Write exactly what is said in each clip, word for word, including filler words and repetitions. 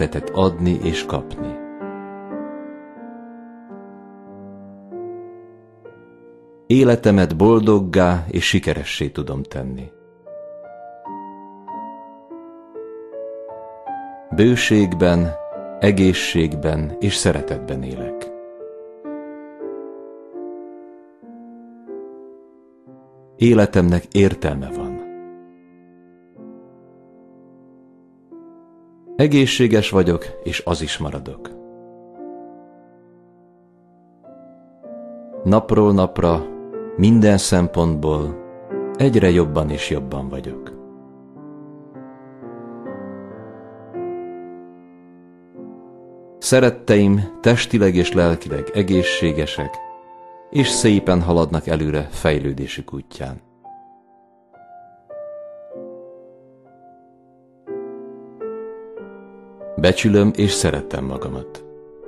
szeretetet adni és kapni. Életemet boldoggá és sikeressé tudom tenni. Bőségben, egészségben és szeretetben élek. Életemnek értelme van. Egészséges vagyok, és az is maradok. Napról napra, minden szempontból egyre jobban és jobban vagyok. Szeretteim testileg és lelkileg egészségesek, és szépen haladnak előre fejlődésük útján. Becsülöm és szeretem magamat.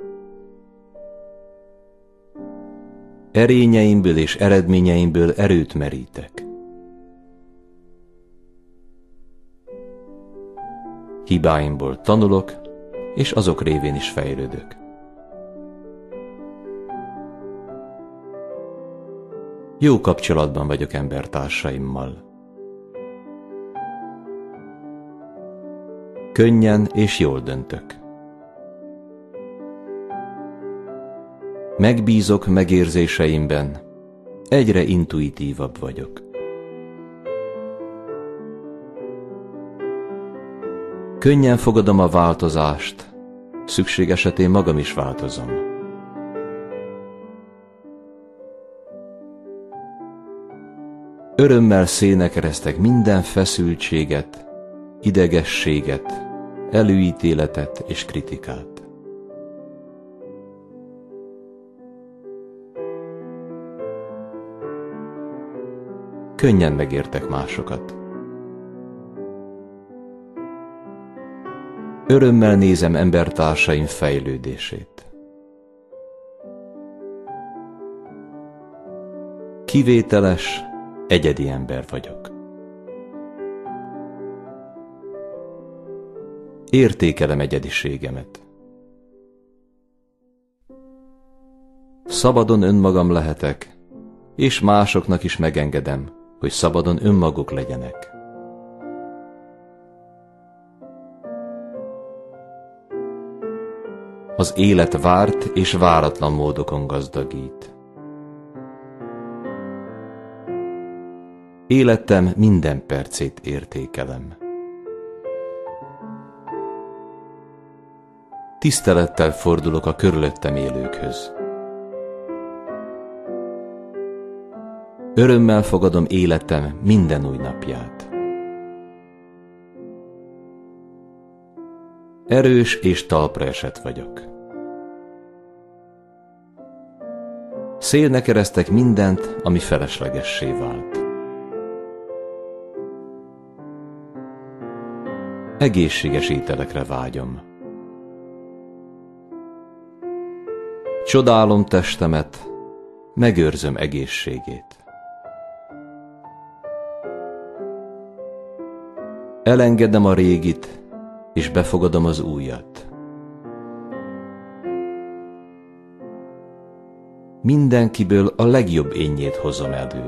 Erényeimből és eredményeimből erőt merítek. Hibáimból tanulok, és azok révén is fejlődök. Jó kapcsolatban vagyok embertársaimmal. Könnyen és jól döntök. Megbízok megérzéseimben, egyre intuitívabb vagyok. Könnyen fogadom a változást, szükség esetén magam is változom. Örömmel szénekeresztek minden feszültséget, idegességet, előítéletet és kritikát. Könnyen megértek másokat. Örömmel nézem embertársaim fejlődését. Kivételes, egyedi ember vagyok. Értékelem egyediségemet. Szabadon önmagam lehetek, és másoknak is megengedem, hogy szabadon önmaguk legyenek. Az élet várt és váratlan módokon gazdagít. Életem minden percét értékelem. Tisztelettel fordulok a körülöttem élőkhöz. Örömmel fogadom életem minden új napját. Erős és talpra esett vagyok. Szélnek eresztek mindent, ami feleslegessé vált. Egészséges ételekre vágyom. Csodálom testemet, megőrzöm egészségét. Elengedem a régit, és befogadom az újat. Mindenkiből a legjobb énjét hozom elő.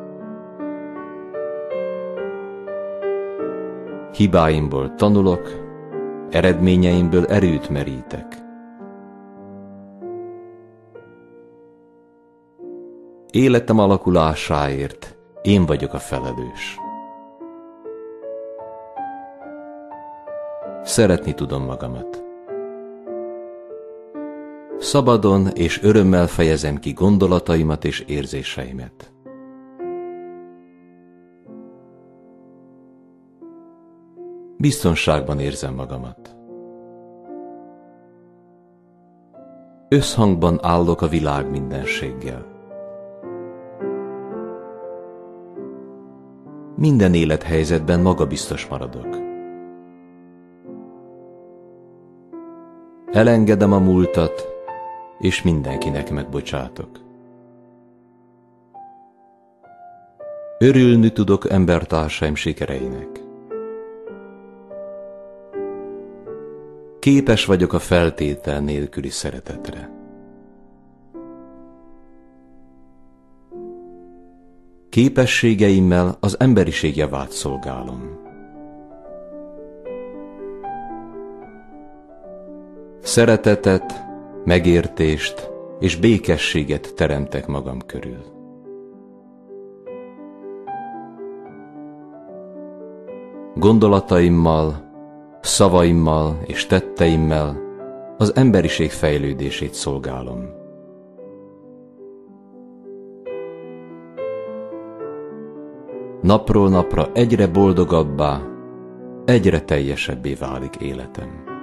Hibáimból tanulok, eredményeimből erőt merítek. Életem alakulásáért én vagyok a felelős. Szeretni tudom magamat. Szabadon és örömmel fejezem ki gondolataimat és érzéseimet. Biztonságban érzem magamat. Összhangban állok a világ mindenséggel. Minden élethelyzetben magabiztos maradok. Elengedem a múltat, és mindenkinek megbocsátok. Örülni tudok embertársaim sikereinek. képes vagyok a feltétel nélküli szeretetre. Képességeimmel az emberiség javát szolgálom. Szeretetet, megértést és békességet teremtek magam körül. Gondolataimmal, szavaimmal és tetteimmel az emberiség fejlődését szolgálom. Napról napra egyre boldogabbá, egyre teljesebbé válik életem.